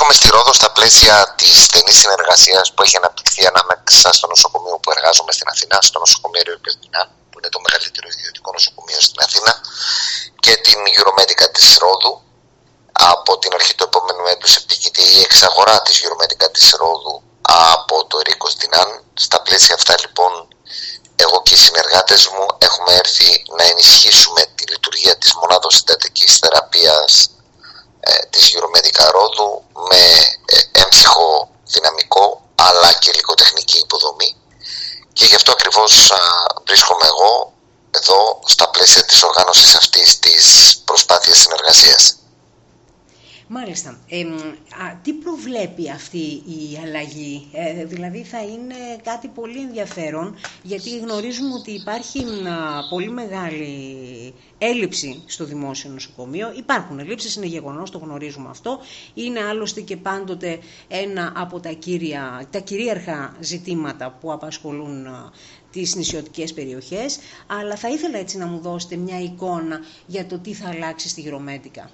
Βρίσκομαι στη Ρόδο στα πλαίσια της στενής συνεργασίας που έχει αναπτυχθεί ανάμεσα στο νοσοκομείο που εργάζομαι στην Αθήνα, στο νοσοκομείο Ριοκελτινά, που είναι το μεγαλύτερο ιδιωτικό νοσοκομείο στην Αθήνα, και την Euromedica της Ρόδου. Από την αρχή του επόμενου έτους επικείται η εξαγορά της Euromedica της Ρόδου από το Ερίκος Δινάν. Στα πλαίσια αυτά λοιπόν εγώ και οι συνεργάτες μου έχουμε έρθει να ενισχύσουμε τη λειτουργία της μονάδος συντατικής θεραπείας της Euromedica Ρόδου με έμψυχο δυναμικό αλλά και υλικοτεχνική υποδομή, και γι' αυτό ακριβώς βρίσκομαι εγώ εδώ στα πλαίσια της οργάνωσης αυτής της προσπάθειας συνεργασίας. Μάλιστα. Τι προβλέπει αυτή η αλλαγή? Δηλαδή θα είναι κάτι πολύ ενδιαφέρον, γιατί γνωρίζουμε ότι υπάρχει πολύ μεγάλη έλλειψη στο δημόσιο νοσοκομείο. Υπάρχουν ελλείψεις, είναι γεγονός, το γνωρίζουμε αυτό. Είναι άλλωστε και πάντοτε ένα από τα κυρίαρχα ζητήματα που απασχολούν τις νησιωτικές περιοχές. Αλλά θα ήθελα έτσι να μου δώσετε μια εικόνα για το τι θα αλλάξει στη Euromedica.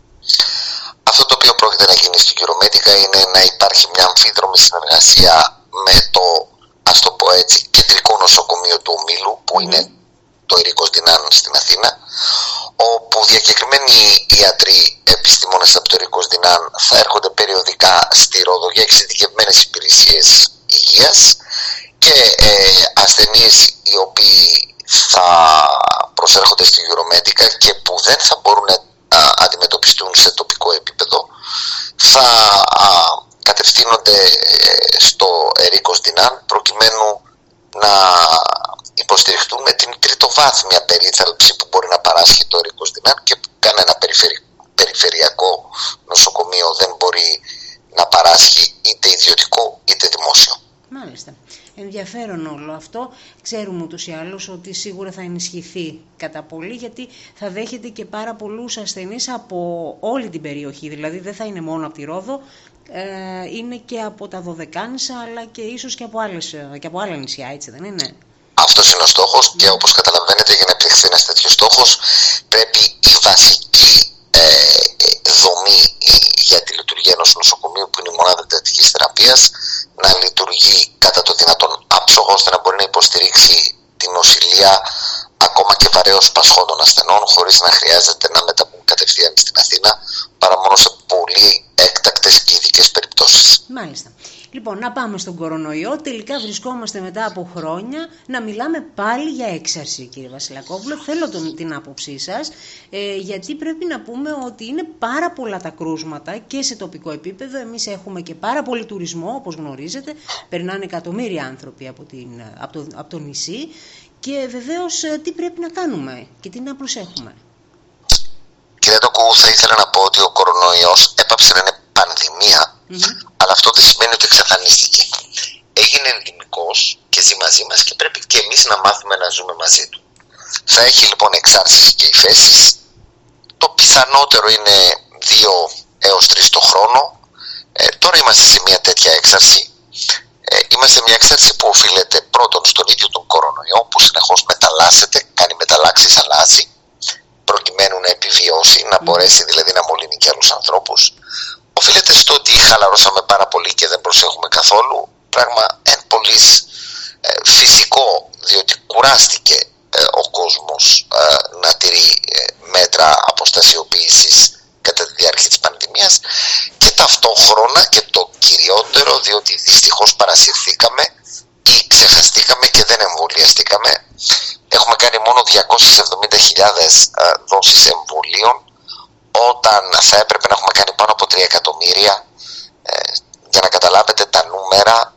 Αυτό το οποίο πρόκειται να γίνει στην Euromedica είναι να υπάρχει μια αμφίδρομη συνεργασία με το, ας το πω έτσι, κεντρικό νοσοκομείο του Ομίλου, που είναι το Ερίκος Δινάν στην Αθήνα, όπου διακεκριμένοι ιατροί επιστήμονες από το Ερίκος Δινάν θα έρχονται περιοδικά στη Ρόδο για εξειδικευμένες υπηρεσίες υγείας, και ασθενείς οι οποίοι θα προσέρχονται στη Euromedica και που δεν θα μπορούν να αντιμετωπιστούν σε τοπικό επίπεδο θα κατευθύνονται στο Ερίκος Δινάν, προκειμένου να υποστηριχτούν με την τριτοβάθμια περίθαλψη που μπορεί να παράσχει το Ερίκος Δινάν και που κανένα περιφερειακό νοσοκομείο δεν μπορεί να παράσχει, είτε ιδιωτικό είτε δημόσιο. Μάλιστα. Ενδιαφέρον όλο αυτό. Ξέρουμε ούτως ή άλλως ότι σίγουρα θα ενισχυθεί κατά πολύ, γιατί θα δέχεται και πάρα πολλούς ασθενείς από όλη την περιοχή. Δηλαδή δεν θα είναι μόνο από τη Ρόδο, είναι και από τα Δωδεκάνησα, αλλά και ίσως και από άλλα νησιά, έτσι δεν είναι? Αυτός είναι ο στόχος, και όπως καταλαβαίνετε, για να επιτευχθεί ένας τέτοιος στόχος πρέπει η βασική δομή για τη λειτουργία ενός νοσοκομείου, που είναι η μονάδα εντατικής θεραπείας, να λειτουργεί κατά το δυνατόν άψογο, ώστε να μπορεί να υποστηρίξει την νοσηλεία ακόμα και βαρέως πασχόντων ασθενών, χωρίς να χρειάζεται να μεταβούν κατευθείαν στην Αθήνα, παρά μόνο σε πολύ έκτακτες και ειδικές περιπτώσεις. Μάλιστα. Λοιπόν, να πάμε στον κορονοϊό. Τελικά βρισκόμαστε μετά από χρόνια να μιλάμε πάλι για έξαρση, κύριε Βασιλακόπουλο. Θέλω την άποψή σας, γιατί πρέπει να πούμε ότι είναι πάρα πολλά τα κρούσματα και σε τοπικό επίπεδο. Εμείς έχουμε και πάρα πολύ τουρισμό, όπως γνωρίζετε. Περνάνε εκατομμύρια άνθρωποι από το νησί. Και βεβαίως τι πρέπει να κάνουμε και τι να προσέχουμε? Κύριε Τοκού, θα ήθελα να πω ότι ο κορονοϊός έπαψε να είναι πανδημία, αλλά αυτό δεν σημαίνει ότι εξαφανίστηκε. Έγινε ενδημικός και ζει μαζί μας και πρέπει και εμείς να μάθουμε να ζούμε μαζί του. Θα έχει λοιπόν εξάρσεις και υφέσεις. Το πιθανότερο είναι 2 έως 3 το χρόνο. Τώρα είμαστε σε μια τέτοια έξαρση. Είμαστε μια έξαρση που οφείλεται πρώτον στον ίδιο τον κορονοϊό, που συνεχώς μεταλλάσσεται, κάνει μεταλλάξεις, αλλάζει, προκειμένου να επιβιώσει, να μπορέσει δηλαδή να μολύνει και άλλους ανθρώπους. Οφείλεται στο ότι χαλαρώσαμε πάρα πολύ και δεν προσέχουμε καθόλου, πράγμα εν πολλής φυσικό, διότι κουράστηκε ο κόσμος να τηρεί μέτρα αποστασιοποίησης κατά τη διάρκεια της πανδημίας, και ταυτόχρονα και το κυριότερο, διότι δυστυχώς παρασυρθήκαμε ή ξεχαστήκαμε και δεν εμβολιαστήκαμε. Έχουμε κάνει μόνο 270.000 δόσεις εμβολίων, όταν θα έπρεπε να έχουμε κάνει πάνω από 3 εκατομμύρια. Για να καταλάβετε τα νούμερα,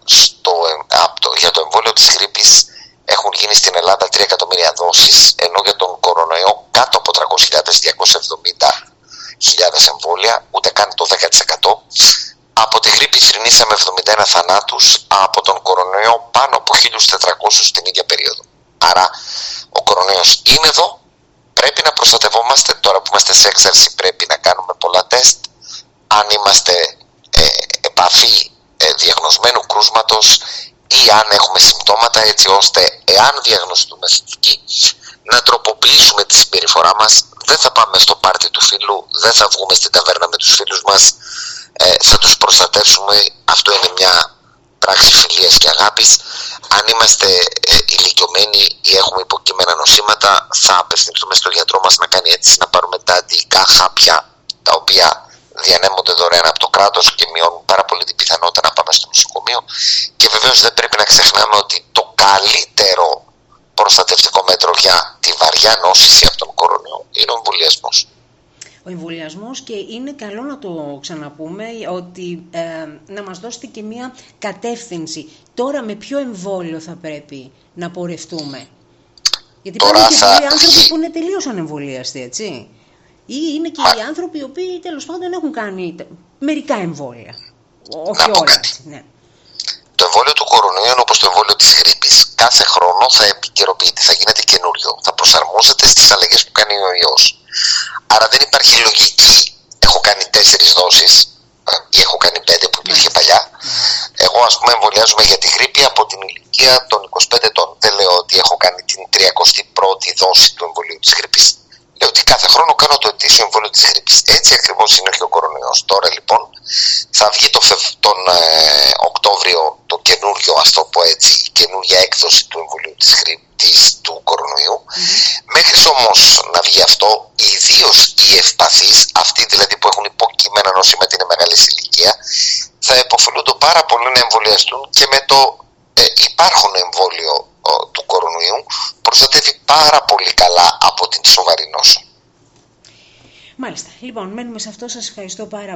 για το εμβόλιο της γρίπης έχουν γίνει στην Ελλάδα 3 εκατομμύρια δόσεις, ενώ για τον κορονοϊό κάτω από 270.000 εμβόλια, ούτε καν το 10%. Από τη γρίπη θρηνήσαμε 71 θανάτους, από τον κορονοϊό πάνω από 1.400 την ίδια περίοδο. Άρα ο κορονοϊός είναι εδώ, πρέπει να προστατευόμαστε. Τώρα που είμαστε σε έξαρση πρέπει να κάνουμε πολλά τεστ. Αν είμαστε επαφή διαγνωσμένου κρούσματος ή αν έχουμε συμπτώματα, έτσι ώστε εάν διαγνωστούμε θετικοί να τροποποιήσουμε τη συμπεριφορά μας. Δεν θα πάμε στο πάρτι του φίλου, δεν θα βγούμε στην ταβέρνα με τους φίλους μας, θα τους μεταφέρσουμε. Αυτό είναι μια πράξη φιλίας και αγάπης. Αν είμαστε ηλικιωμένοι ή έχουμε υποκείμενα νοσήματα, θα απευθυνθούμε στον γιατρό μας να κάνει αίτηση να πάρουμε τα αντιϊκά χάπια, τα οποία διανέμονται δωρεάν από το κράτος και μειώνουν πάρα πολύ την πιθανότητα να πάμε στο νοσοκομείο. Και βεβαίως δεν πρέπει να ξεχνάμε ότι το καλύτερο προστατευτικό μέτρο για τη βαριά νόσηση από τον κορονοϊό είναι ο εμβολιασμός. Ο εμβολιασμός, και είναι καλό να το ξαναπούμε ότι να μας δώσετε και μια κατεύθυνση. Τώρα με ποιο εμβόλιο θα πρέπει να πορευτούμε? Γιατί υπάρχουν και πολλοί άνθρωποι που είναι τελείως ανεμβολίαστοι, έτσι. Ή είναι και οι άνθρωποι οι οποίοι τέλος πάντων έχουν κάνει μερικά εμβόλια. Όχι όλα. Ναι. Το εμβόλιο του κορονοϊού είναι όπως το εμβόλιο της γρίπης. Κάθε χρόνο θα επικαιροποιείται, θα γίνεται καινούριο. Θα προσαρμόζεται στις αλλαγές που κάνει ο ιός. Άρα δεν υπάρχει λογική. Έχω κάνει 4 δόσεις ή έχω κάνει 5 που υπήρχε παλιά. Εγώ, ας πούμε, εμβολιάζομαι για τη γρίπη από την ηλικία των 25 ετών. Δεν λέω ότι έχω κάνει την 31η δόση του εμβολίου της γρίπης. Λέω ότι κάθε χρόνο κάνω το ετήσιο εμβόλιο της γρίπης. Έτσι ακριβώς είναι και ο κορονοϊός. Τώρα λοιπόν θα βγει τον Οκτώβριο το καινούριο, ας το πω έτσι, η καινούργια έκδοση του εμβολίου της γρίπης του κορονοϊού. Μέχρι όμως να βγει αυτό, ιδίως οι ευπαθείς, αυτοί δηλαδή που έχουν υποκείμενα νοσήματα, είναι μεγάλη ηλικία, θα υποφελούνται πάρα πολύ να εμβολιαστούν και με το υπάρχον εμβόλιο του κορονοϊού. Προστατεύει πάρα πολύ καλά από την σοβαρή νόσο. Μάλιστα. Λοιπόν, μένουμε σε αυτό. Σας ευχαριστώ πάρα πολύ.